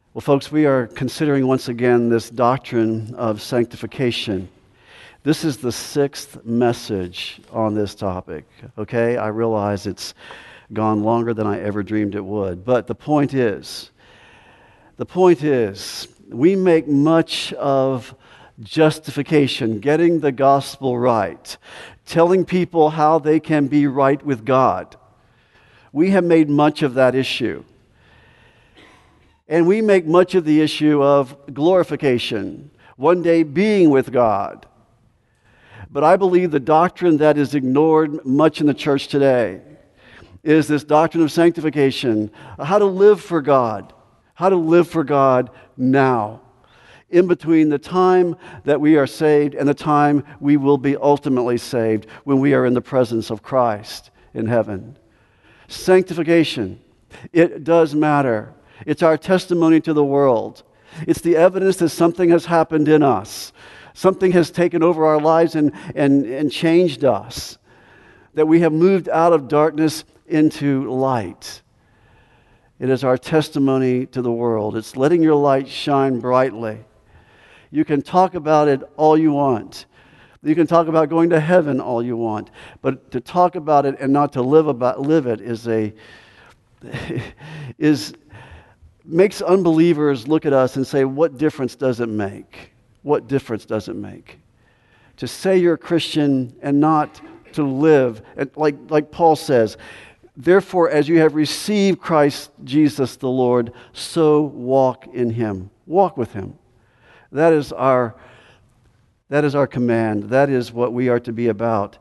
Well, folks, we are considering once again this doctrine of sanctification. This is the sixth message on this topic, okay? I realize it's gone longer than I ever dreamed it would. But the point is, we make much of justification, getting the gospel right, telling people how they can be right with God. We have made much of that issue. And we make much of the issue of glorification, one day being with God. But I believe the doctrine that is ignored much in the church today is this doctrine of sanctification, how to live for God now, in between the time that we are saved and the time we will be ultimately saved when we are in the presence of Christ in heaven. Sanctification, it does matter. It's our testimony to the world. It's the evidence that something has happened in us. Something has taken over our lives and changed us. That we have moved out of darkness into light. It is our testimony to the world. It's letting your light shine brightly. You can talk about it all you want. You can talk about going to heaven all you want. But to talk about it and not to live it makes unbelievers look at us and say, what difference does it make? What difference does it make? To say you're a Christian and not to live, like Paul says, therefore, as you have received Christ Jesus the Lord, so walk in Him. Walk with Him. That is our command. That is what we are to be about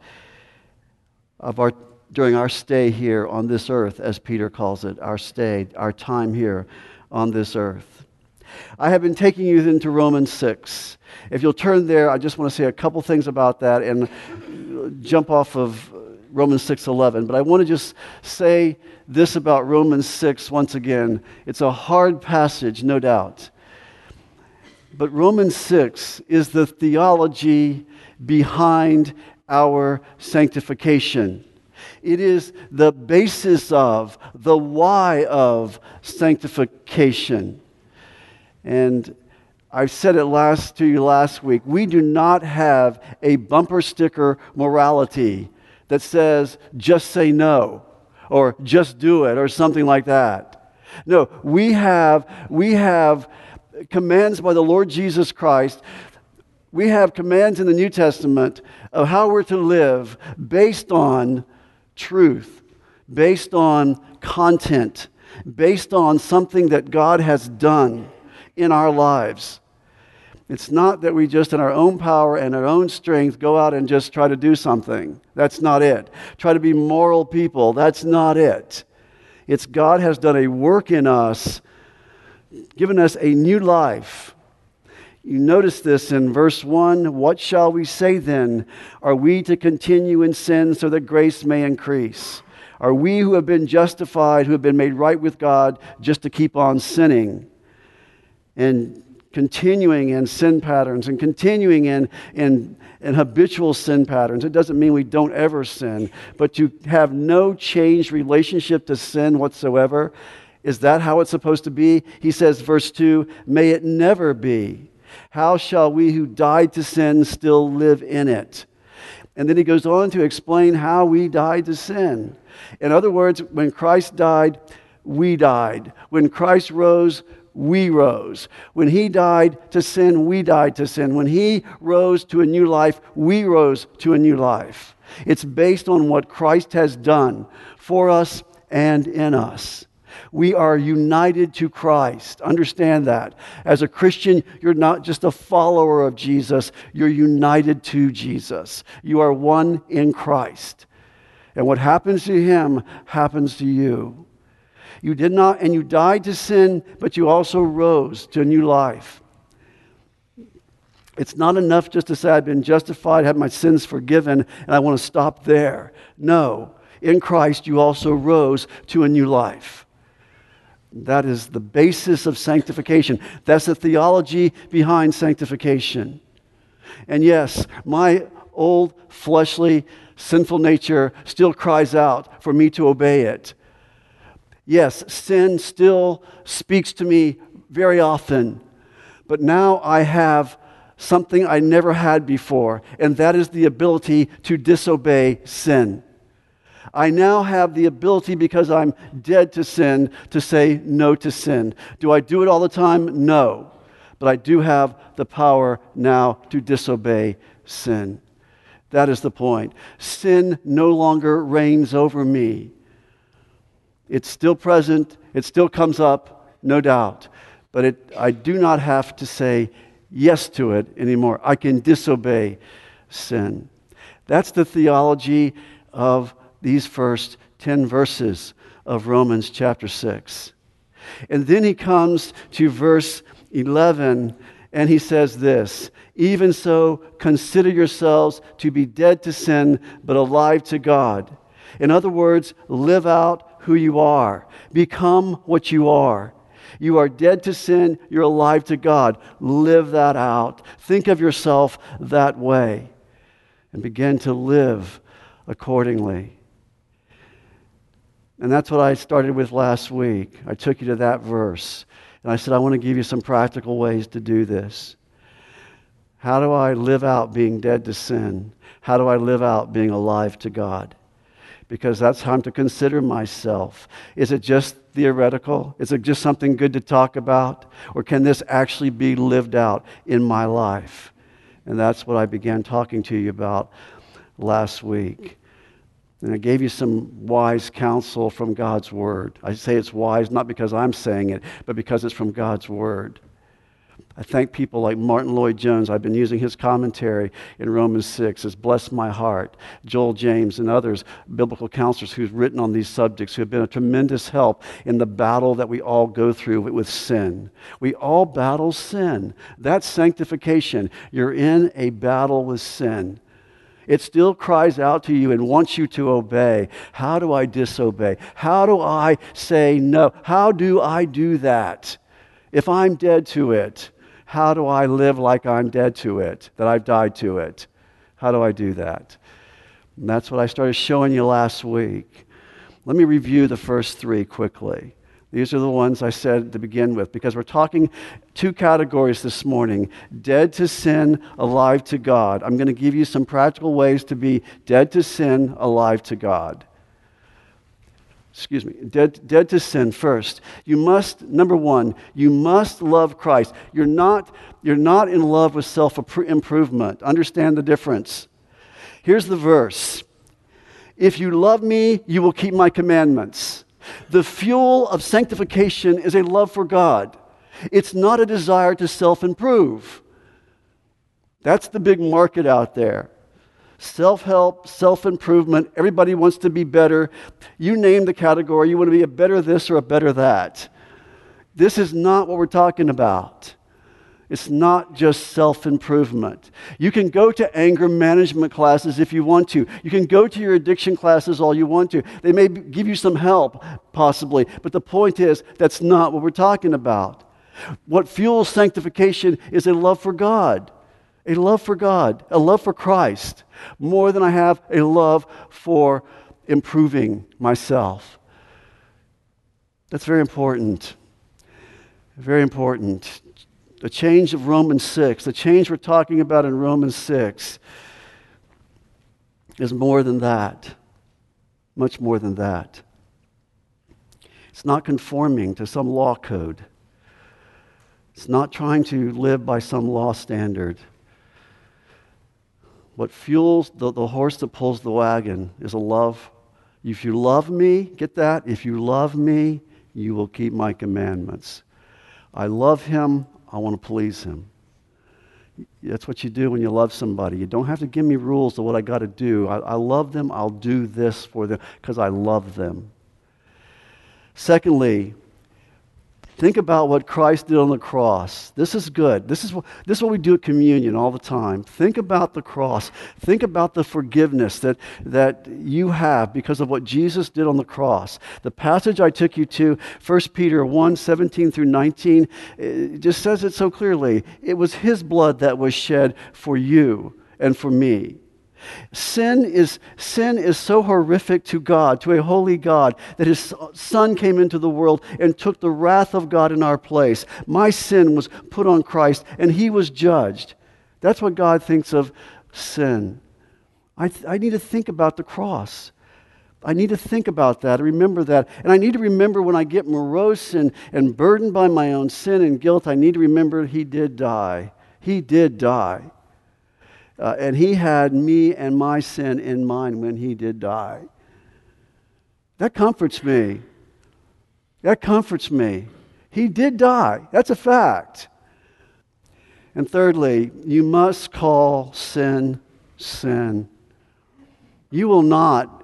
during our stay here on this earth, as Peter calls it, our time here on this earth. I have been taking you into Romans 6. If you'll turn there, I just want to say a couple things about that and jump off of Romans 6:11. But I want to just say this about Romans 6 once again. It's a hard passage, no doubt. But Romans 6 is the theology behind our sanctification. It is the basis of, the why of sanctification. And I said it to you last week. We do not have a bumper sticker morality that says, just say no, or just do it, or something like that. No, we have commands by the Lord Jesus Christ. We have commands in the New Testament of how we're to live based on truth, based on content, based on something that God has done in our lives. It's not that we just in our own power and our own strength go out and just try to do something. That's not it. Try to be moral people. That's not it. It's God has done a work in us, given us a new life. You notice this in verse 1. What shall we say then? Are we to continue in sin so that grace may increase? Are we who have been justified, who have been made right with God, just to keep on sinning and continuing in sin patterns and continuing in habitual sin patterns? It doesn't mean we don't ever sin, but you have no changed relationship to sin whatsoever. Is that how it's supposed to be? He says, verse 2, may it never be. How shall we who died to sin still live in it? And then he goes on to explain how we died to sin. In other words, when Christ died, we died. When Christ rose, we rose. When He died to sin, we died to sin. When He rose to a new life, we rose to a new life. It's based on what Christ has done for us and in us. We are united to Christ. Understand that. As a Christian, you're not just a follower of Jesus. You're united to Jesus. You are one in Christ. And what happens to Him happens to you. You did not, and you died to sin, but you also rose to a new life. It's not enough just to say, I've been justified, have my sins forgiven, and I want to stop there. No. In Christ, you also rose to a new life. That is the basis of sanctification. That's the theology behind sanctification. And yes, my old fleshly sinful nature still cries out for me to obey it. Yes, sin still speaks to me very often. But now I have something I never had before, and that is the ability to disobey sin. I now have the ability, because I'm dead to sin, to say no to sin. Do I do it all the time? No. But I do have the power now to disobey sin. That is the point. Sin no longer reigns over me. It's still present. It still comes up, no doubt. But I do not have to say yes to it anymore. I can disobey sin. That's the theology of these first 10 verses of Romans chapter 6. And then he comes to verse 11, and he says this: even so, consider yourselves to be dead to sin, but alive to God. In other words, live out who you are. Become what you are. You are dead to sin, you're alive to God. Live that out. Think of yourself that way and begin to live accordingly. And that's what I started with last week. I took you to that verse, and I said, I want to give you some practical ways to do this. How do I live out being dead to sin? How do I live out being alive to God? Because that's how I'm to consider myself. Is it just theoretical? Is it just something good to talk about? Or can this actually be lived out in my life? And that's what I began talking to you about last week. And I gave you some wise counsel from God's Word. I say it's wise not because I'm saying it, but because it's from God's Word. I thank people like Martin Lloyd-Jones. I've been using his commentary in Romans 6. It's blessed my heart. Joel James and others, biblical counselors who've written on these subjects, who have been a tremendous help in the battle that we all go through with sin. We all battle sin. That's sanctification. You're in a battle with sin. It still cries out to you and wants you to obey. How do I disobey? How do I say no? How do I do that? If I'm dead to it, how do I live like I'm dead to it, that I've died to it? How do I do that? And that's what I started showing you last week. Let me review the first three quickly. These are the ones I said to begin with, because we're talking two categories this morning: dead to sin, alive to God. I'm going to give you some practical ways to be dead to sin, alive to God. Dead to sin first. You must, number one, you must love Christ. You're not in love with self-improvement. Understand the difference. Here's the verse. If you love me, you will keep my commandments. The fuel of sanctification is a love for God. It's not a desire to self-improve. That's the big market out there. Self-help, self-improvement, everybody wants to be better. You name the category, you want to be a better this or a better that. This is not what we're talking about. It's not just self-improvement. You can go to anger management classes if you want to. You can go to your addiction classes all you want to. They may give you some help, possibly, but the point is, that's not what we're talking about. What fuels sanctification is a love for God. A love for God, a love for Christ, more than I have a love for improving myself. That's very important. Very important. The change of Romans 6, the change we're talking about in Romans 6 is more than that. Much more than that. It's not conforming to some law code. It's not trying to live by some law standard. What fuels the horse that pulls the wagon is a love. If you love me, get that? If you love me, you will keep my commandments. I love him. I want to please him. That's what you do when you love somebody. You don't have to give me rules of what I got to do. I love them. I'll do this for them because I love them. Secondly, think about what Christ did on the cross. This is good. This is what we do at communion all the time. Think about the cross. Think about the forgiveness that you have because of what Jesus did on the cross. The passage I took you to, 1 Peter 1, 17 through 19, it just says it so clearly. It was his blood that was shed for you and for me. Sin is so horrific to God, to a holy God, that his Son came into the world and took the wrath of God in our place. My sin was put on Christ, and he was judged. That's what God thinks of sin. I need to think about the cross. I need to think about that, remember that. And I need to remember when I get morose and burdened by my own sin and guilt, I need to remember he did die. He did die. And he had me and my sin in mind when he did die. That comforts me. That comforts me. He did die. That's a fact. And thirdly, you must call sin, sin. You will not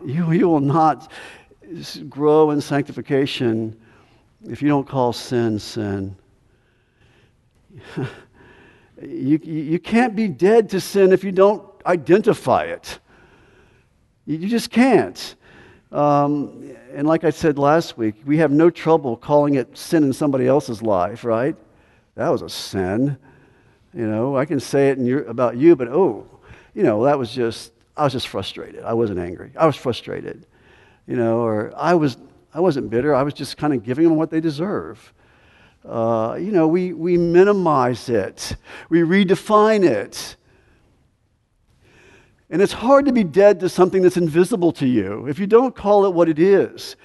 grow in sanctification if you don't call sin, sin. You can't be dead to sin if you don't identify it. You just can't. And like I said last week, we have no trouble calling it sin in somebody else's life, right? That was a sin. I can say it about you, but I was just frustrated. I wasn't angry. I was frustrated. Or I wasn't bitter. I was just kind of giving them what they deserve. We minimize it. We redefine it. And it's hard to be dead to something that's invisible to you if you don't call it what it is.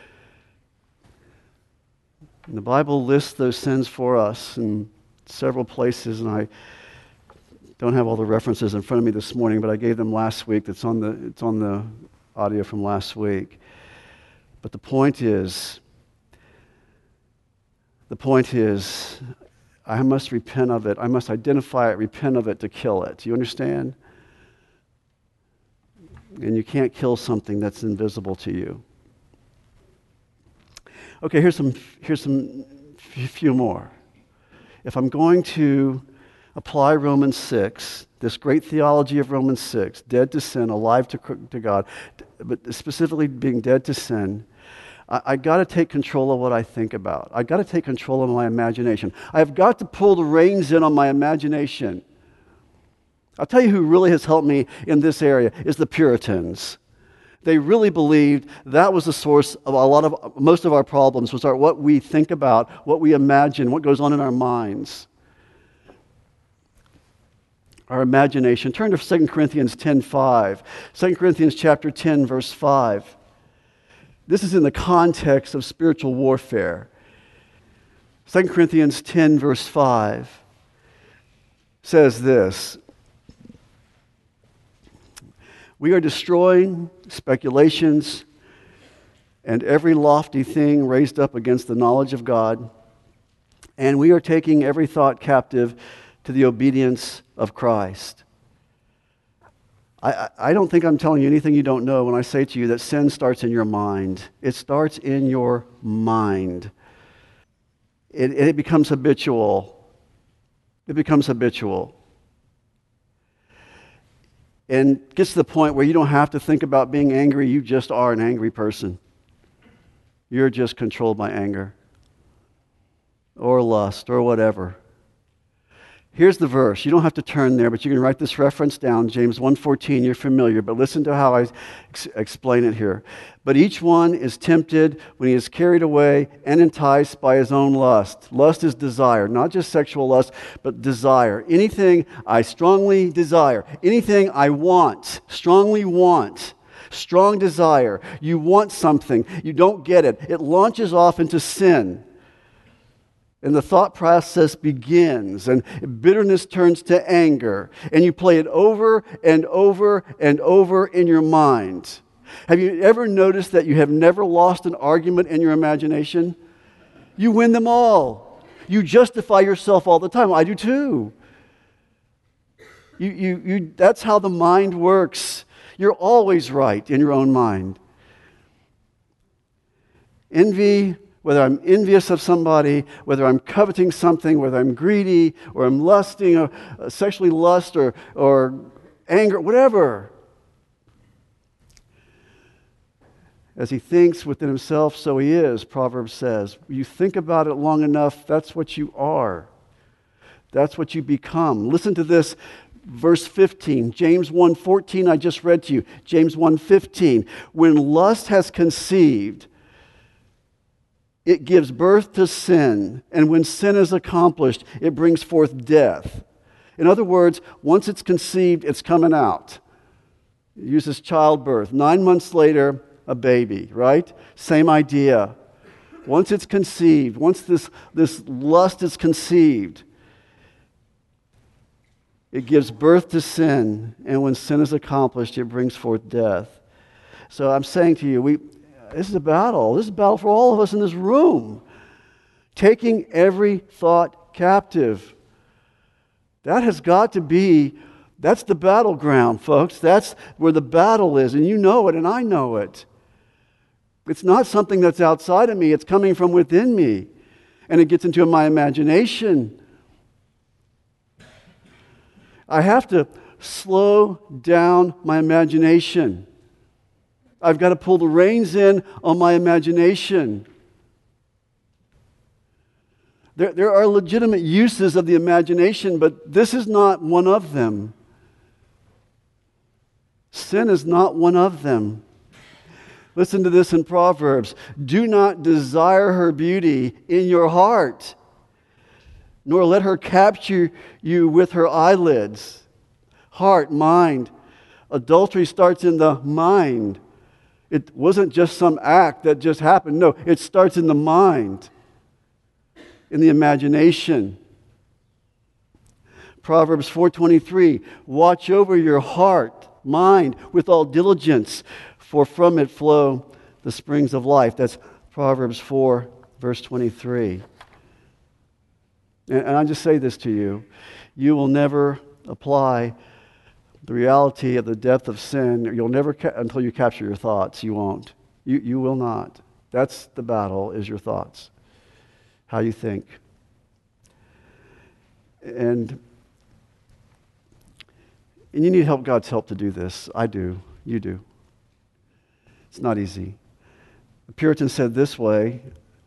And the Bible lists those sins for us in several places, and I don't have all the references in front of me this morning, but I gave them last week. It's on the audio from last week. But the point is, I must repent of it. I must identify it, repent of it to kill it. Do you understand? And you can't kill something that's invisible to you. Okay, here's some few more. If I'm going to apply Romans 6, this great theology of Romans 6, dead to sin, alive to God, but specifically being dead to sin, I got to take control of what I think about. I got to take control of my imagination. I've got to pull the reins in on my imagination. I'll tell you who really has helped me in this area is the Puritans. They really believed that was the source of most of our problems, was what we think about, what we imagine, what goes on in our minds. Our imagination. Turn to 2 Corinthians 10:5. 2 Corinthians chapter 10, verse 5. This is in the context of spiritual warfare. 2 Corinthians 10, verse 5 says this: we are destroying speculations and every lofty thing raised up against the knowledge of God, and we are taking every thought captive to the obedience of Christ. I don't think I'm telling you anything you don't know when I say to you that sin starts in your mind. It starts in your mind. It becomes habitual. It becomes habitual. And gets to the point where you don't have to think about being angry. You just are an angry person. You're just controlled by anger or lust or whatever. Here's the verse. You don't have to turn there, but you can write this reference down. James 1:14, you're familiar, but listen to how I explain it here. But each one is tempted when he is carried away and enticed by his own lust. Lust is desire, not just sexual lust, but desire. Anything I strongly desire, anything I want, strongly want, strong desire. You want something, you don't get it. It launches off into sin. And the thought process begins, and bitterness turns to anger, and you play it over and over and over in your mind. Have you ever noticed that you have never lost an argument in your imagination? You win them all. You justify yourself all the time. I do too. That's how the mind works. You're always right in your own mind. Envy, whether I'm envious of somebody, whether I'm coveting something, whether I'm greedy, or I'm lusting, or sexually lust, or anger, whatever. As he thinks within himself, so he is, Proverbs says. You think about it long enough, that's what you are. That's what you become. Listen to this Verse 15, James 1:14, I just read to you. James 1:15. When lust has conceived, it gives birth to sin. And when sin is accomplished, it brings forth death. In other words, once it's conceived, it's coming out. It uses childbirth. 9 months later, a baby, right? Same idea. Once it's conceived, once this lust is conceived, it gives birth to sin, and when sin is accomplished, it brings forth death. So I'm saying to you, this is a battle. This is a battle for all of us in this room. Taking every thought captive. That has got to be, that's the battleground, folks. That's where the battle is, and you know it, and I know it. It's not something that's outside of me. It's coming from within me, and it gets into my imagination. I have to slow down my imagination. I've got to pull the reins in on my imagination. There are legitimate uses of the imagination, but this is not one of them. Sin is not one of them. Listen to this in Proverbs. Do not desire her beauty in your heart, nor let her capture you with her eyelids. Heart, mind. Adultery starts in the mind. It wasn't just some act that just happened. No, it starts in the mind, in the imagination. Proverbs 4:23, watch over your heart, mind, with all diligence, for from it flow the springs of life. That's Proverbs 4, verse 23. And I just say this to you. You will never apply the reality of the depth of sin. You'll never, until you capture your thoughts, you won't. You will not. That's the battle, is your thoughts. How you think. And you need God's help to do this. I do. You do. It's not easy. The Puritan said this way,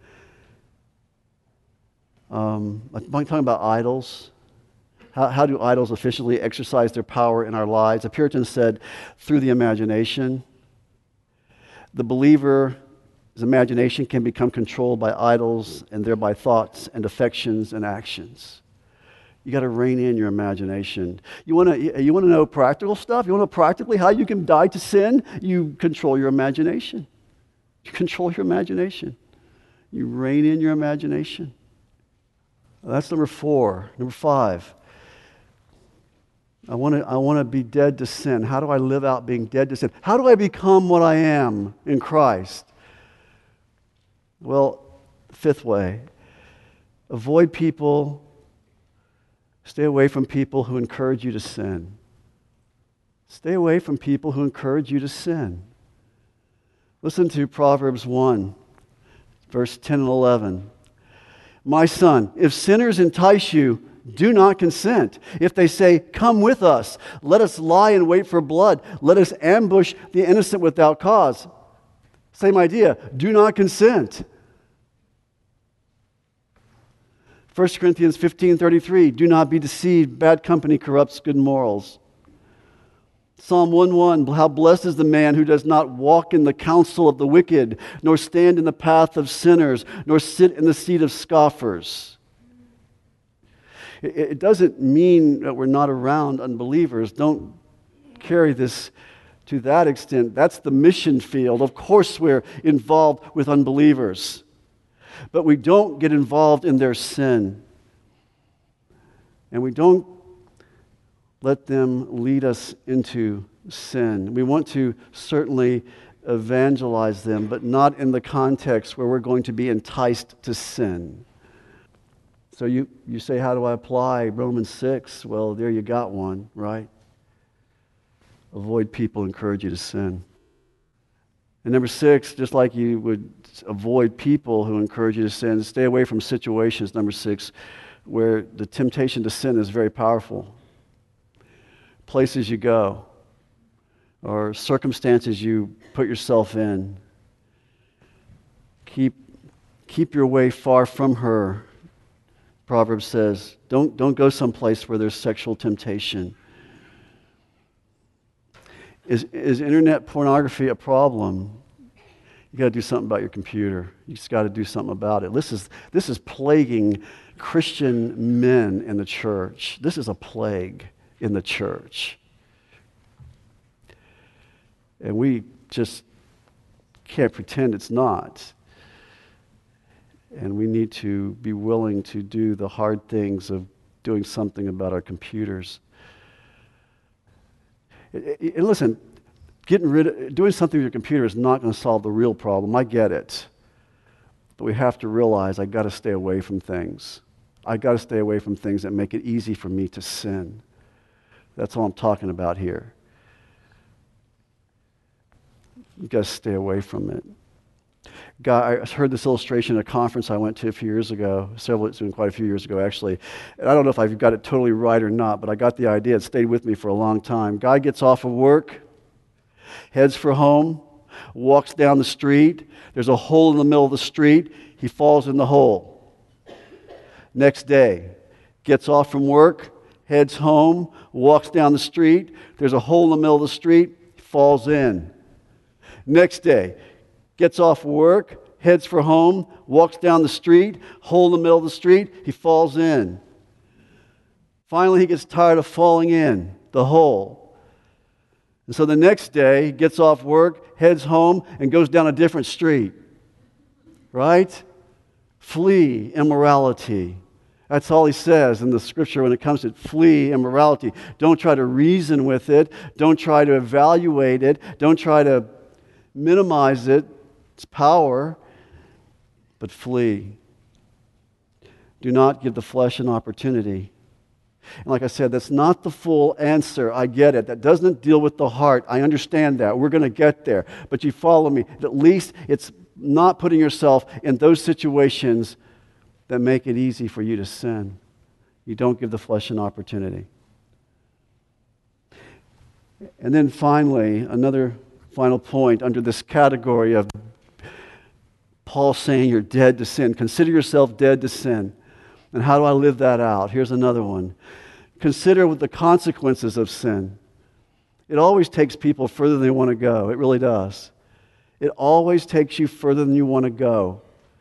I'm talking about idols. How do idols efficiently exercise their power in our lives? The Puritan said, through the imagination. The believer's imagination can become controlled by idols and thereby thoughts and affections and actions. You got to rein in your imagination. You want to know practical stuff? You want to know practically how you can die to sin? You control your imagination. You control your imagination. You rein in your imagination. That's number 4. Number 5. I want to be dead to sin. How do I live out being dead to sin? How do I become what I am in Christ? Well, 5th way. Avoid people. Stay away from people who encourage you to sin. Stay away from people who encourage you to sin. Listen to Proverbs 1, verse 10 and 11. My son, if sinners entice you, do not consent. If they say, come with us, let us lie in wait for blood. Let us ambush the innocent without cause. Same idea. Do not consent. 1 Corinthians 15:33, do not be deceived. Bad company corrupts good morals. Psalm 1:1, how blessed is the man who does not walk in the counsel of the wicked, nor stand in the path of sinners, nor sit in the seat of scoffers. It doesn't mean that we're not around unbelievers. Don't carry this to that extent. That's the mission field. Of course we're involved with unbelievers. But we don't get involved in their sin. And we don't let them lead us into sin. We want to certainly evangelize them, but not in the context where we're going to be enticed to sin. So you say, how do I apply Romans 6? Well, there you got one, right? Avoid people who encourage you to sin. And number 6, just like you would avoid people who encourage you to sin, stay away from situations, number 6, where the temptation to sin is very powerful. Places you go, or circumstances you put yourself in. Keep your way far from her. Proverbs says, don't go someplace where there's sexual temptation. Is internet pornography a problem? You got to do something about your computer. You just got to do something about it. This is plaguing Christian men in the church. This is a plague in the church. And we just can't pretend it's not. And we need to be willing to do the hard things of doing something about our computers. And listen, doing something with your computer is not going to solve the real problem. I get it. But we have to realize I got to stay away from things. I got to stay away from things that make it easy for me to sin. That's all I'm talking about here. You got to stay away from it. I heard this illustration at a conference I went to a few years ago. It's been quite a few years ago, actually. And I don't know if I've got it totally right or not, but I got the idea. It stayed with me for a long time. Guy gets off of work, heads for home, walks down the street. There's a hole in the middle of the street. He falls in the hole. Next day, gets off from work, heads home, walks down the street. There's a hole in the middle of the street. He falls in. Next day, gets off work, heads for home, walks down the street, hole in the middle of the street, he falls in. Finally, he gets tired of falling in the hole. And so the next day, he gets off work, heads home, and goes down a different street. Right? Flee immorality. That's all he says in the scripture when it comes to flee immorality. Don't try to reason with it. Don't try to evaluate it. Don't try to minimize its power, but flee. Do not give the flesh an opportunity. And like I said, that's not the full answer. I get it. That doesn't deal with the heart. I understand that. We're going to get there. But you follow me. At least it's not putting yourself in those situations that make it easy for you to sin. You don't give the flesh an opportunity. And then finally, another final point under this category of Paul saying you're dead to sin. Consider yourself dead to sin. And how do I live that out? Here's another one. Consider the consequences of sin. It always takes people further than they want to go. It really does. It always takes you further than you want to go.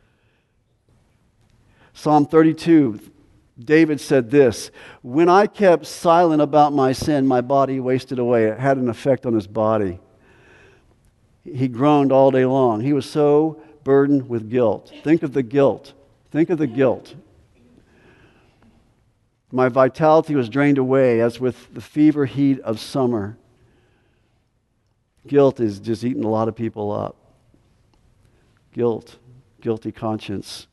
Psalm 32, David said this, "When I kept silent about my sin, my body wasted away." It had an effect on his body. He groaned all day long. He was so burdened with guilt. Think of the guilt. Think of the guilt. My vitality was drained away as with the fever heat of summer. Guilt is just eating a lot of people up. Guilt, guilty conscience.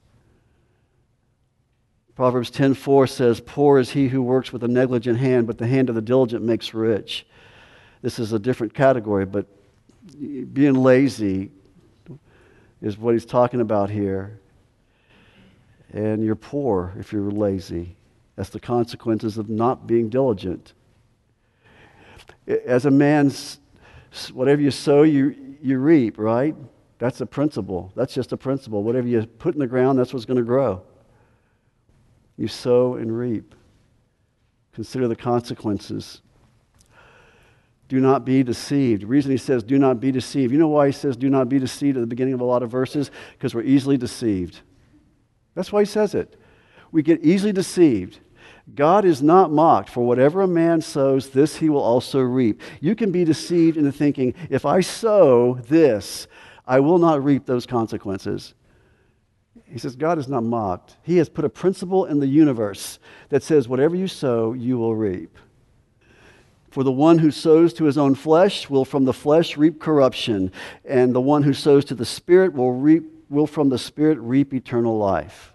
Proverbs 10:4 says, "Poor is he who works with a negligent hand, but the hand of the diligent makes rich." This is a different category, but being lazy is what he's talking about here. And you're poor if you're lazy. That's the consequences of not being diligent. As a man, whatever you sow, you reap, right? That's a principle. That's just a principle. Whatever you put in the ground, that's what's going to grow. You sow and reap. Consider the consequences. Do not be deceived. The reason he says do not be deceived. You know why he says do not be deceived at the beginning of a lot of verses? Because we're easily deceived. That's why he says it. We get easily deceived. God is not mocked. For whatever a man sows, this he will also reap. You can be deceived into thinking, if I sow this, I will not reap those consequences. He says God is not mocked. He has put a principle in the universe that says whatever you sow, you will reap. For the one who sows to his own flesh will from the flesh reap corruption, and the one who sows to the Spirit will from the Spirit reap eternal life.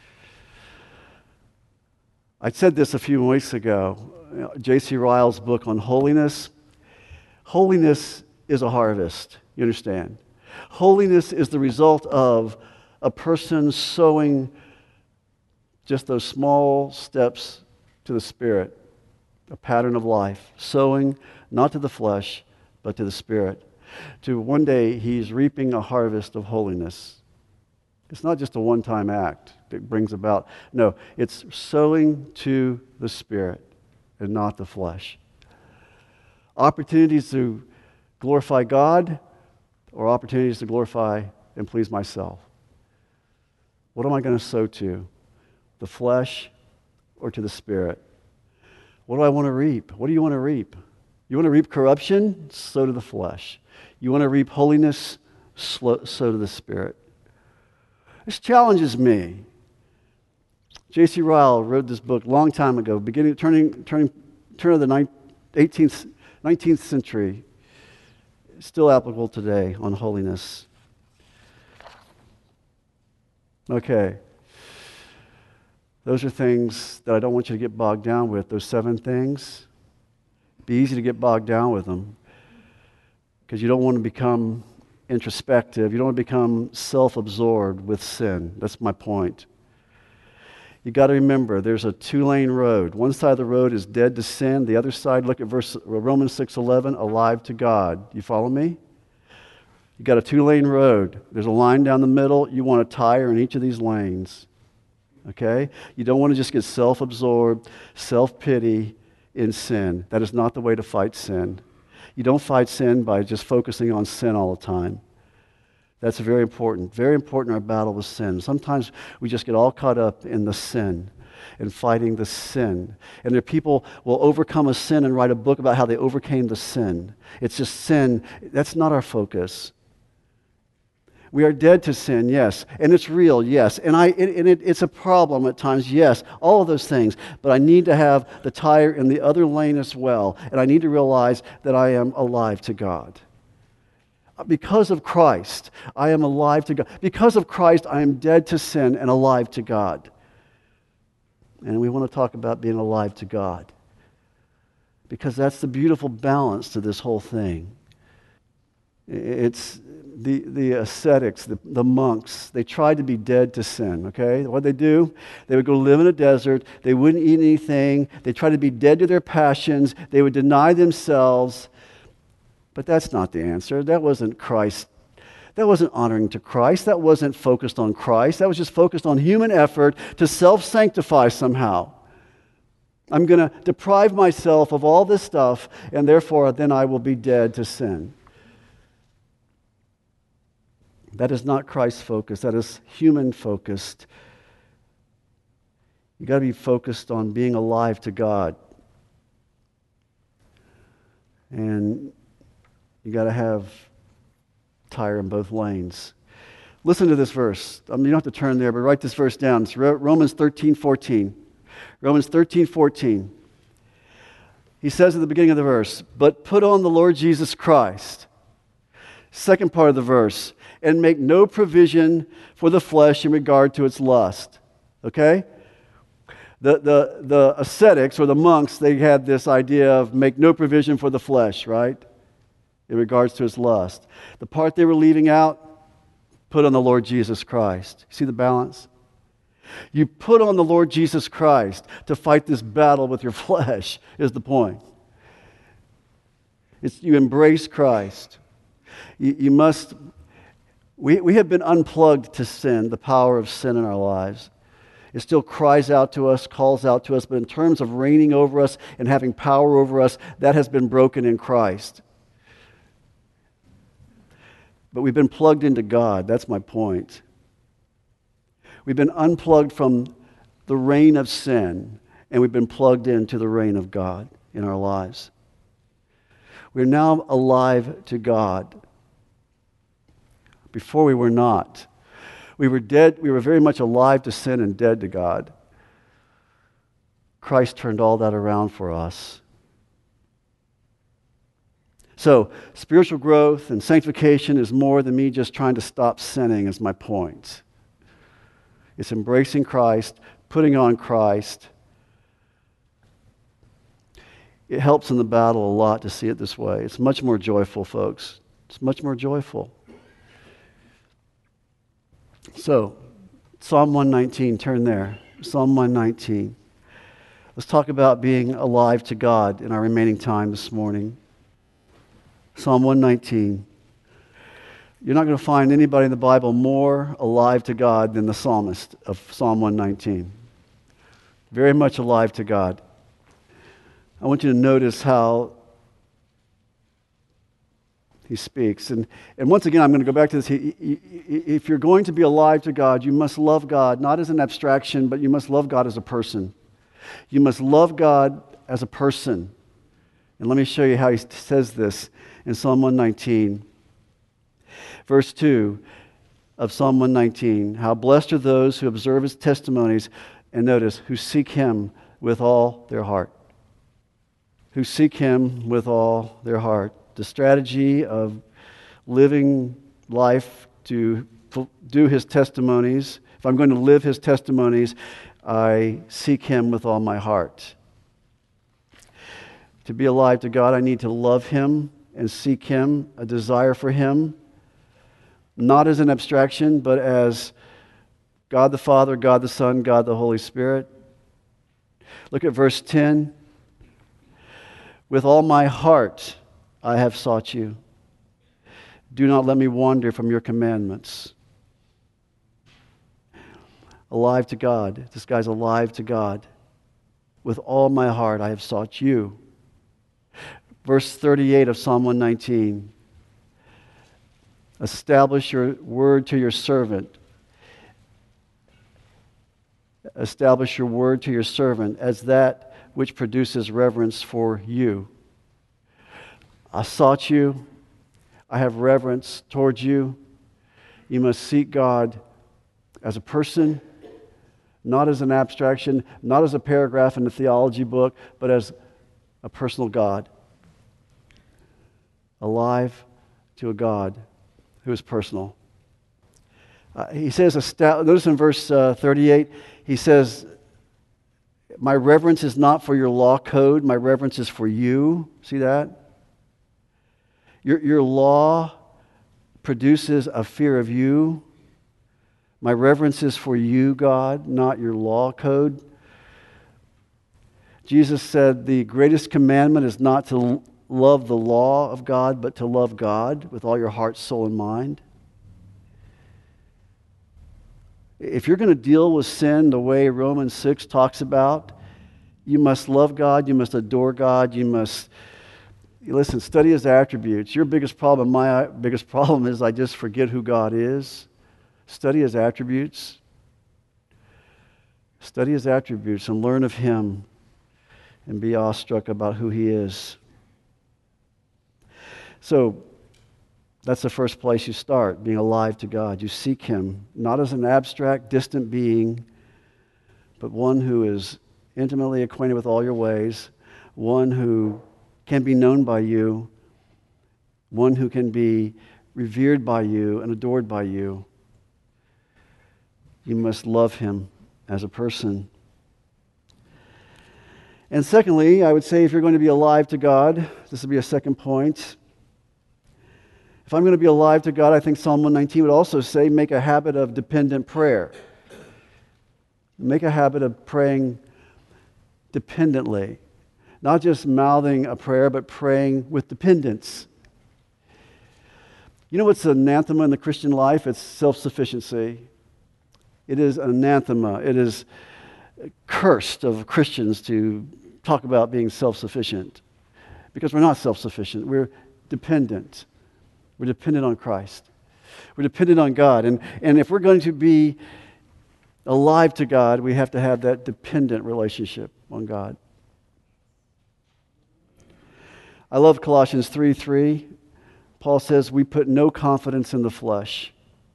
I said this a few weeks ago. J.C. Ryle's book on holiness. Holiness is a harvest. You understand? Holiness is the result of a person sowing just those small steps to the Spirit, a pattern of life, sowing not to the flesh, but to the Spirit. To one day, he's reaping a harvest of holiness. It's not just a one-time act that brings about. No, it's sowing to the Spirit and not the flesh. Opportunities to glorify God or opportunities to glorify and please myself? What am I going to sow to? The flesh or to the Spirit? What do I want to reap? What do you want to reap? You want to reap corruption? Sow to the flesh. You want to reap holiness? Sow to the Spirit. This challenges me. J.C. Ryle wrote this book a long time ago, turn of the 19th century. Still applicable today on holiness. Okay. Those are things that I don't want you to get bogged down with. Those 7 things. It'd be easy to get bogged down with them because you don't want to become introspective. You don't want to become self-absorbed with sin. That's my point. You got to remember, there's a 2-lane road. One side of the road is dead to sin. The other side, look at Romans 6:11, alive to God. You follow me? You got a 2-lane road. There's a line down the middle. You want a tire in each of these lanes. Okay? You don't want to just get self-absorbed, self-pity in sin. That is not the way to fight sin. You don't fight sin by just focusing on sin all the time. That's very important. Very important in our battle with sin. Sometimes we just get all caught up in the sin and fighting the sin. And there are people will overcome a sin and write a book about how they overcame the sin. It's just sin. That's not our focus. We are dead to sin, yes. And it's real, yes. And it's a problem at times, yes. All of those things. But I need to have the tire in the other lane as well. And I need to realize that I am alive to God. Because of Christ, I am alive to God. Because of Christ, I am dead to sin and alive to God. And we want to talk about being alive to God. Because that's the beautiful balance to this whole thing. It's the ascetics, the monks, they tried to be dead to sin, okay? What they do? They would go live in a desert. They wouldn't eat anything. They tried to be dead to their passions. They would deny themselves. But that's not the answer. That wasn't Christ. That wasn't honoring to Christ. That wasn't focused on Christ. That was just focused on human effort to self-sanctify somehow. I'm going to deprive myself of all this stuff, and therefore then I will be dead to sin. That is not Christ-focused. That is human-focused. You've got to be focused on being alive to God. And you got to have tire in both lanes. Listen to this verse. You don't have to turn there, but write this verse down. It's Romans 13:14. Romans 13:14. He says at the beginning of the verse, "But put on the Lord Jesus Christ." Second part of the verse, "and make no provision for the flesh in regard to its lust." Okay? The ascetics or the monks, they had this idea of make no provision for the flesh, right? In regards to its lust. The part they were leaving out, put on the Lord Jesus Christ. See the balance? You put on the Lord Jesus Christ to fight this battle with your flesh, is the point. You embrace Christ. You must. We have been unplugged to sin, the power of sin in our lives. It still cries out to us, calls out to us, but in terms of reigning over us and having power over us, that has been broken in Christ. But we've been plugged into God. That's my point. We've been unplugged from the reign of sin, and we've been plugged into the reign of God in our lives. We're now alive to God. Before we were not. We were dead. We were very much alive to sin and dead to God. Christ turned all that around for us. So, spiritual growth and sanctification is more than me just trying to stop sinning, is my point. It's embracing Christ, putting on Christ. It helps in the battle a lot to see it this way. It's much more joyful, folks. It's much more joyful. So, Psalm 119, turn there. Psalm 119. Let's talk about being alive to God in our remaining time this morning. Psalm 119. You're not going to find anybody in the Bible more alive to God than the psalmist of Psalm 119. Very much alive to God. I want you to notice how He speaks. And once again, I'm going to go back to this. If you're going to be alive to God, you must love God, not as an abstraction, but you must love God as a person. You must love God as a person. And let me show you how he says this in Psalm 119. Verse 2 of Psalm 119. How blessed are those who observe his testimonies, and notice, who seek him with all their heart. Who seek him with all their heart. The strategy of living life to do his testimonies. If I'm going to live his testimonies, I seek him with all my heart. To be alive to God, I need to love him and seek him, a desire for him, not as an abstraction, but as God the Father, God the Son, God the Holy Spirit. Look at verse 10. With all my heart I have sought you. Do not let me wander from your commandments. Alive to God. This guy's alive to God. With all my heart I have sought you. Verse 38 of Psalm 119. Establish your word to your servant. Establish your word to your servant as that which produces reverence for you. I sought you. I have reverence towards you. You must seek God as a person, not as an abstraction, not as a paragraph in a theology book, but as a personal God. Alive to a God who is personal. He says, notice in verse 38, he says, my reverence is not for your law code, my reverence is for you. See that? Your law produces a fear of you. My reverence is for you, God, not your law code. Jesus said the greatest commandment is not to love the law of God, but to love God with all your heart, soul, and mind. If you're going to deal with sin the way Romans 6 talks about, you must love God, you must adore God, you must, listen, study his attributes. Your biggest problem, my biggest problem is I just forget who God is. Study his attributes. Study his attributes and learn of him and be awestruck about who he is. So, that's the first place you start, being alive to God. You seek him, not as an abstract, distant being, but one who is intimately acquainted with all your ways, one who can be known by you, one who can be revered by you and adored by you. You must love him as a person. And secondly, I would say if you're going to be alive to God, this would be a second point. If I'm going to be alive to God, I think Psalm 119 would also say, make a habit of dependent prayer. Make a habit of praying dependently. Not just mouthing a prayer, but praying with dependence. You know what's an anathema in the Christian life? It's self-sufficiency. It is an anathema. It is cursed of Christians to talk about being self-sufficient. Because we're not self-sufficient. We're dependent. We're dependent on Christ. We're dependent on God. And if we're going to be alive to God, we have to have that dependent relationship on God. I love Colossians 3:3. Paul says, we put no confidence in the flesh.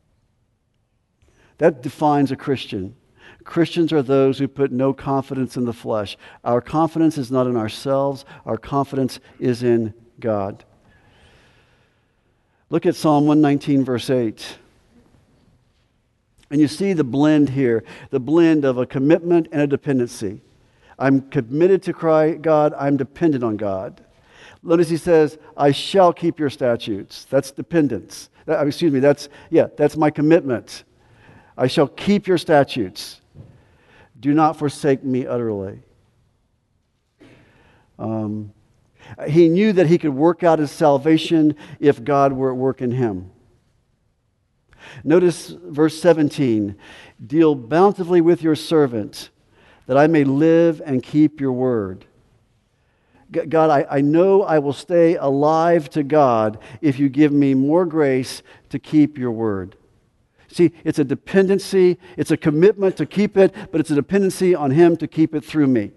That defines a Christian. Christians are those who put no confidence in the flesh. Our confidence is not in ourselves. Our confidence is in God. Look at Psalm 119, verse 8. And you see the blend here, the blend of a commitment and a dependency. I'm committed to God, I'm dependent on God. Notice he says, I shall keep your statutes. That's dependence. That's my commitment. I shall keep your statutes. Do not forsake me utterly. He knew that he could work out his salvation if God were at work in him. Notice verse 17. Deal bountifully with your servant, that I may live and keep your word. God, I know I will stay alive to God if you give me more grace to keep your word. See, it's a dependency, it's a commitment to keep it, but it's a dependency on him to keep it through me.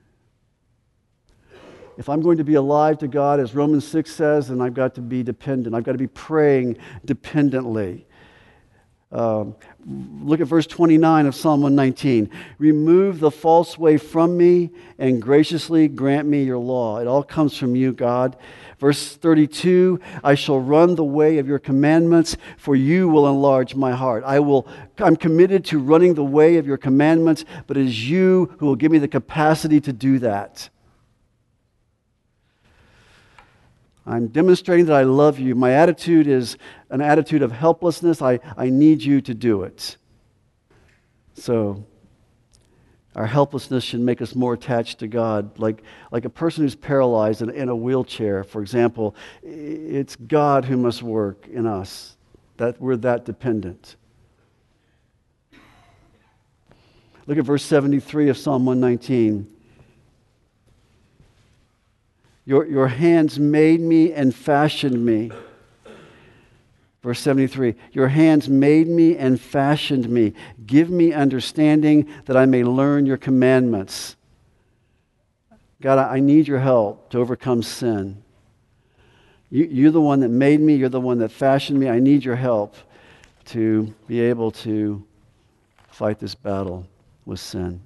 If I'm going to be alive to God, as Romans 6 says, then I've got to be dependent. I've got to be praying dependently. Look at verse 29 of Psalm 119. Remove the false way from me and graciously grant me your law. It all comes from you, God. Verse 32, I shall run the way of your commandments, for you will enlarge my heart. I'm committed to running the way of your commandments, but it is you who will give me the capacity to do that. I'm demonstrating that I love you. My attitude is an attitude of helplessness. I need you to do it. So, our helplessness should make us more attached to God. Like a person who's paralyzed in a wheelchair, for example, it's God who must work in us. That we're that dependent. Look at verse 73 of Psalm 119. Your hands made me and fashioned me. Verse 73, your hands made me and fashioned me. Give me understanding that I may learn your commandments. God, I need your help to overcome sin. You're the one that made me. You're the one that fashioned me. I need your help to be able to fight this battle with sin.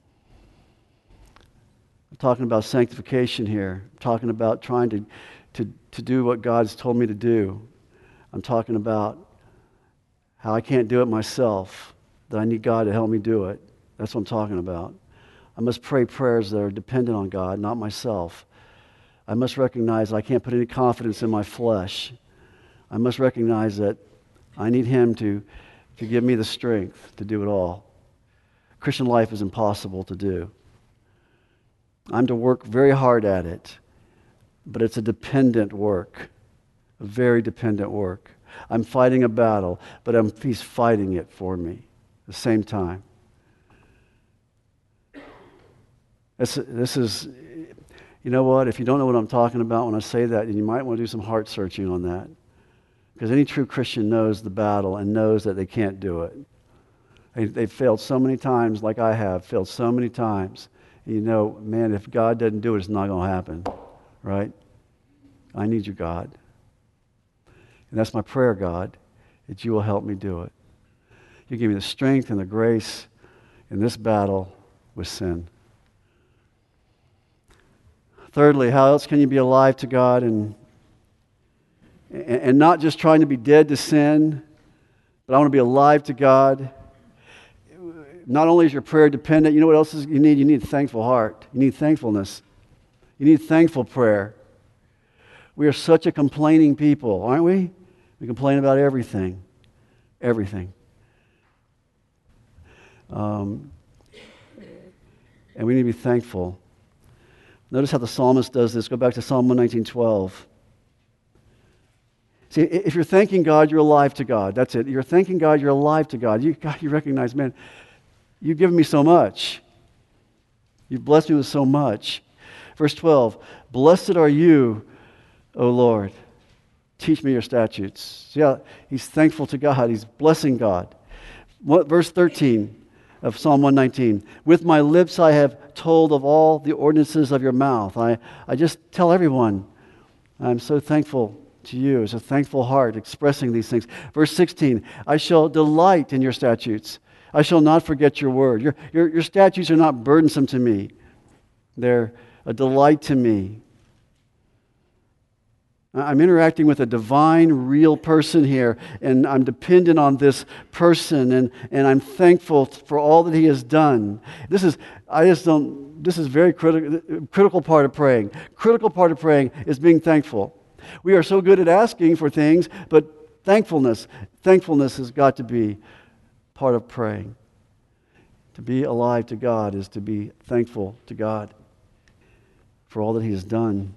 I'm talking about sanctification here. I'm talking about trying to do what God's told me to do. I'm talking about how I can't do it myself, that I need God to help me do it. That's what I'm talking about. I must pray prayers that are dependent on God, not myself. I must recognize I can't put any confidence in my flesh. I must recognize that I need Him to give me the strength to do it all. Christian life is impossible to do. I'm to work very hard at it, but it's a dependent work, a very dependent work. I'm fighting a battle, but He's fighting it for me at the same time. This is, you know what? If you don't know what I'm talking about when I say that, then you might want to do some heart searching on that. Because any true Christian knows the battle and knows that they can't do it. They've failed so many times, like I have, failed so many times. And you know, man, if God doesn't do it, it's not going to happen, right? I need you, God. And that's my prayer, God, that you will help me do it. You give me the strength and the grace in this battle with sin. Thirdly, how else can you be alive to God and not just trying to be dead to sin, but I want to be alive to God? Not only is your prayer dependent, you know what else you need? You need a thankful heart. You need thankfulness. You need thankful prayer. We are such a complaining people, aren't we? We complain about everything. Everything. And we need to be thankful. Notice how the psalmist does this. Go back to Psalm 119:12. See, if you're thanking God, you're alive to God. That's it. You're thanking God, you're alive to God. You recognize, man, you've given me so much. You've blessed me with so much. Verse 12, blessed are you, O Lord. Teach me your statutes. See how he's thankful to God. He's blessing God. Verse 13 of Psalm 119. With my lips I have told of all the ordinances of your mouth. I just tell everyone, I'm so thankful to you. It's a thankful heart expressing these things. Verse 16, I shall delight in your statutes. I shall not forget your word. Your statutes are not burdensome to me. They're a delight to me. I'm interacting with a divine, real person here, and I'm dependent on this person, and I'm thankful for all that he has done. This is very critical part of praying. Critical part of praying is being thankful. We are so good at asking for things, but thankfulness has got to be part of praying. To be alive to God is to be thankful to God for all that he has done.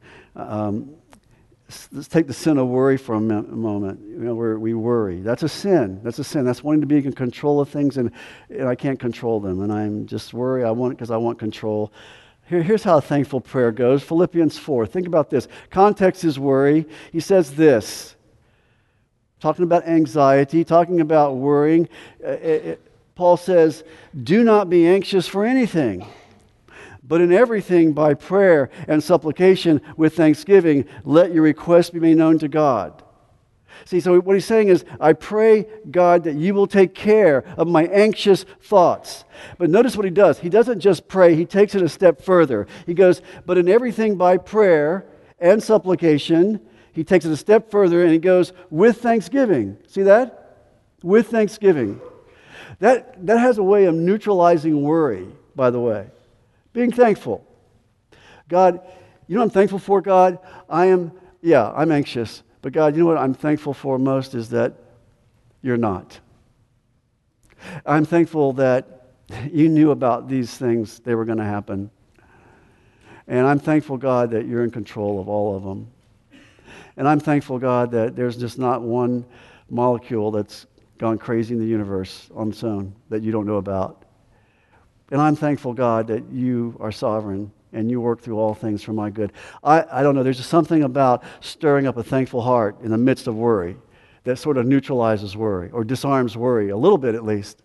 Let's take the sin of worry for a moment. You know, where we worry. That's a sin. That's a sin. That's wanting to be in control of things, and I can't control them. And I'm just worried. I want it because I want control. Here's how a thankful prayer goes. Philippians 4. Think about this. Context is worry. He says this, talking about anxiety, talking about worrying. Paul says, do not be anxious for anything, but in everything by prayer and supplication with thanksgiving, let your requests be made known to God. See, so what he's saying is, I pray, God, that you will take care of my anxious thoughts. But notice what he does. He doesn't just pray, he takes it a step further. He goes, but in everything by prayer and supplication, he takes it a step further and he goes, with thanksgiving. See that? With thanksgiving. That has a way of neutralizing worry, by the way. Being thankful. God, you know what I'm thankful for, God? I'm anxious. But God, you know what I'm thankful for most is that you're not. I'm thankful that you knew about these things, they were going to happen. And I'm thankful, God, that you're in control of all of them. And I'm thankful, God, that there's just not one molecule that's gone crazy in the universe on its own that you don't know about. And I'm thankful, God, that you are sovereign and you work through all things for my good. I don't know, there's just something about stirring up a thankful heart in the midst of worry that sort of neutralizes worry or disarms worry, a little bit at least.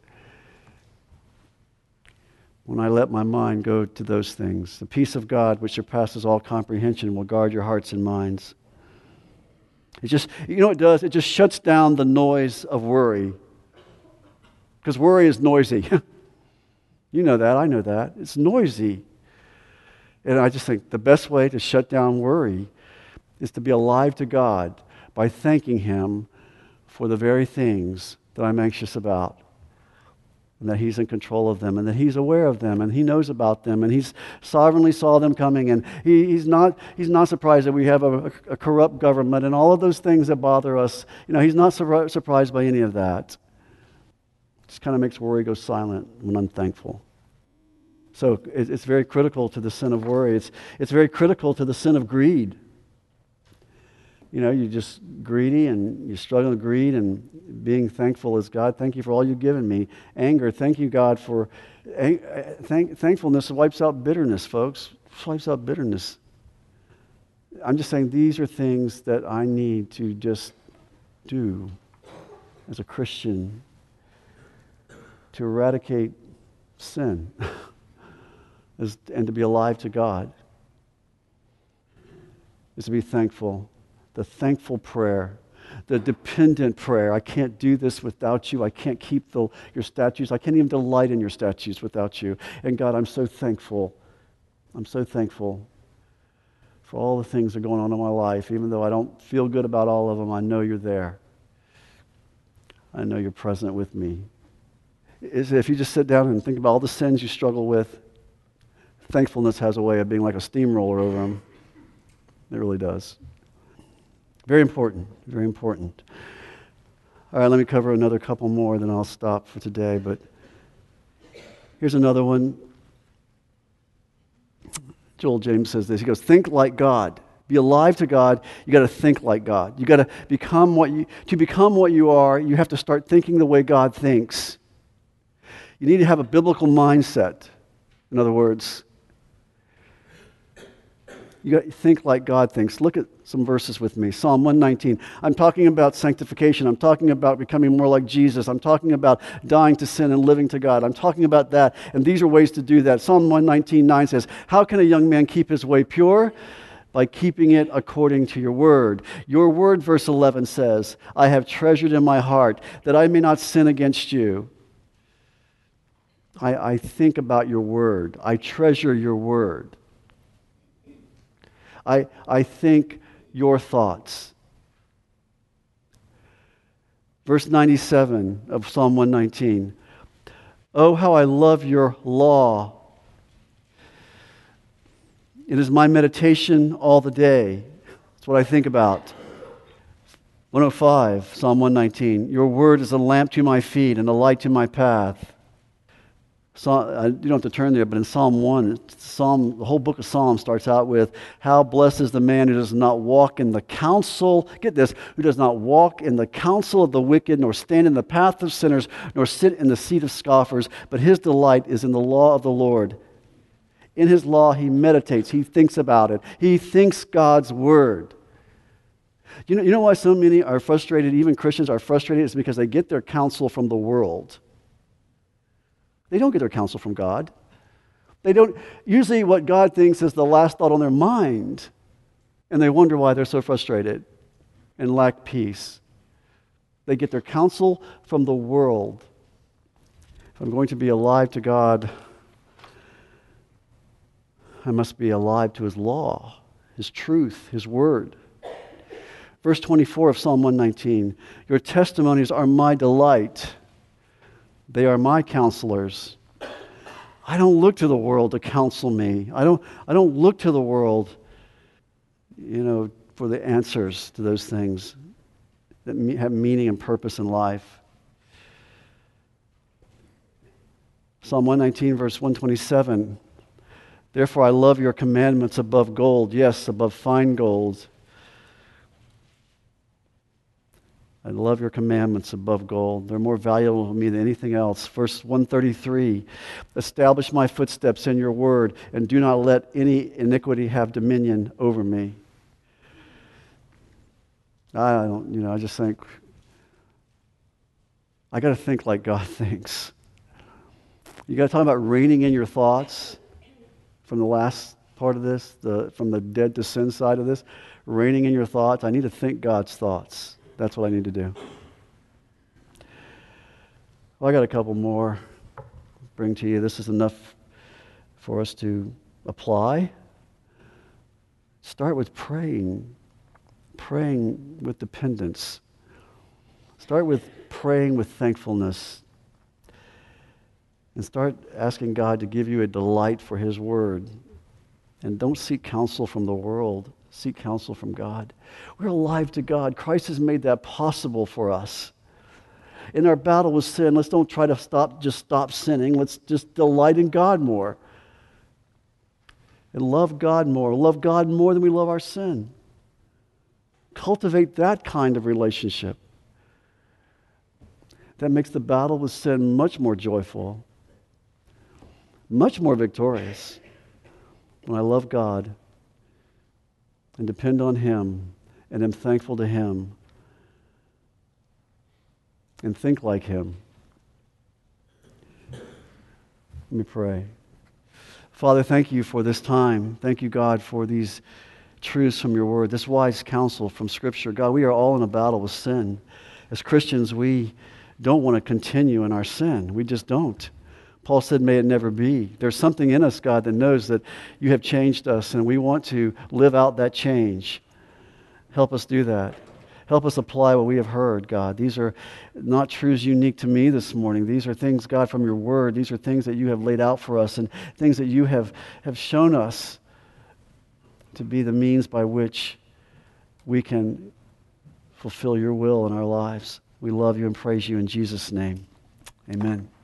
When I let my mind go to those things, the peace of God, which surpasses all comprehension, will guard your hearts and minds. It just, you know what it does? It just shuts down the noise of worry. Because worry is noisy. You know that, I know that. It's noisy. And I just think the best way to shut down worry is to be alive to God by thanking Him for the very things that I'm anxious about. And that He's in control of them, and that He's aware of them, and He knows about them, and He's sovereignly saw them coming, and He's not surprised that we have a corrupt government and all of those things that bother us. You know, He's not surprised by any of that. It just kind of makes worry go silent when I'm thankful. So it's very critical to the sin of worry. It's very critical to the sin of greed. You know, you're just greedy and you're struggling with greed, and being thankful is, God, thank you for all you've given me. Anger, thank you, God, for thankfulness wipes out bitterness, folks. Wipes out bitterness. I'm just saying these are things that I need to just do as a Christian to eradicate sin and to be alive to God, is to be thankful. The thankful prayer, the dependent prayer. I can't do this without you. I can't keep your statutes. I can't even delight in your statutes without you. And God, I'm so thankful. I'm so thankful for all the things that are going on in my life. Even though I don't feel good about all of them, I know you're there. I know you're present with me. If you just sit down and think about all the sins you struggle with, thankfulness has a way of being like a steamroller over them. It really does. Very important, very important. All right, let me cover another couple more, then I'll stop for today. But here's another one. Joel James says this. He goes, think like God. Be alive to God. You got to think like God. You got to become what you are. You have to start thinking the way God thinks. You need to have a biblical mindset. In other words, you got to think like God thinks. Look at some verses with me. Psalm 119. I'm talking about sanctification. I'm talking about becoming more like Jesus. I'm talking about dying to sin and living to God. I'm talking about that, and these are ways to do that. Psalm 119:9 says, how can a young man keep his way pure? By keeping it according to your word. Your word, verse 11 says, I have treasured in my heart that I may not sin against you. I think about your word. I treasure your word. I think your thoughts. Verse 97 of Psalm 119. Oh, how I love your law. It is my meditation all the day. That's what I think about. 105, Psalm 119. Your word is a lamp to my feet and a light to my path. You don't have to turn there, but in Psalm 1, the whole book of Psalms starts out with, how blessed is the man who does not walk in the counsel, get this, who does not walk in the counsel of the wicked, nor stand in the path of sinners, nor sit in the seat of scoffers, but his delight is in the law of the Lord. In his law, he meditates. He thinks about it. He thinks God's word. You know why so many are frustrated, even Christians are frustrated? It's because they get their counsel from the world. They don't get their counsel from God. They don't. Usually what God thinks is the last thought on their mind. And they wonder why they're so frustrated and lack peace. They get their counsel from the world. If I'm going to be alive to God, I must be alive to his law, his truth, his word. Verse 24 of Psalm 119, your testimonies are my delight. They are my counselors. I don't look to the world to counsel me. I don't look to the world, for the answers to those things that have meaning and purpose in life. Psalm 119, verse 127, therefore I love your commandments above gold, yes, above fine gold. I love your commandments above gold. They're more valuable to me than anything else. Verse 133, establish my footsteps in your word, and do not let any iniquity have dominion over me. I just think, I got to think like God thinks. You got to talk about reigning in your thoughts from the last part of this, from the dead to sin side of this. Reigning in your thoughts. I need to think God's thoughts. That's what I need to do. Well, I got a couple more to bring to you. This is enough for us to apply. Start with praying with dependence. Start with praying with thankfulness. And start asking God to give you a delight for his word. And don't seek counsel from the world. Seek counsel from God. We're alive to God. Christ has made that possible for us. In our battle with sin, let's don't try to stop sinning. Let's just delight in God more. And love God more. Love God more than we love our sin. Cultivate that kind of relationship. That makes the battle with sin much more joyful, much more victorious. When I love God and depend on him and am thankful to him and think like him. Let me pray. Father, thank you for this time. Thank you, God, for these truths from your word, this wise counsel from Scripture. God, we are all in a battle with sin. As Christians, we don't want to continue in our sin. We just don't. Paul said, may it never be. There's something in us, God, that knows that you have changed us, and we want to live out that change. Help us do that. Help us apply what we have heard, God. These are not truths unique to me this morning. These are things, God, from your word. These are things that you have laid out for us and things that you have shown us to be the means by which we can fulfill your will in our lives. We love you and praise you in Jesus' name. Amen.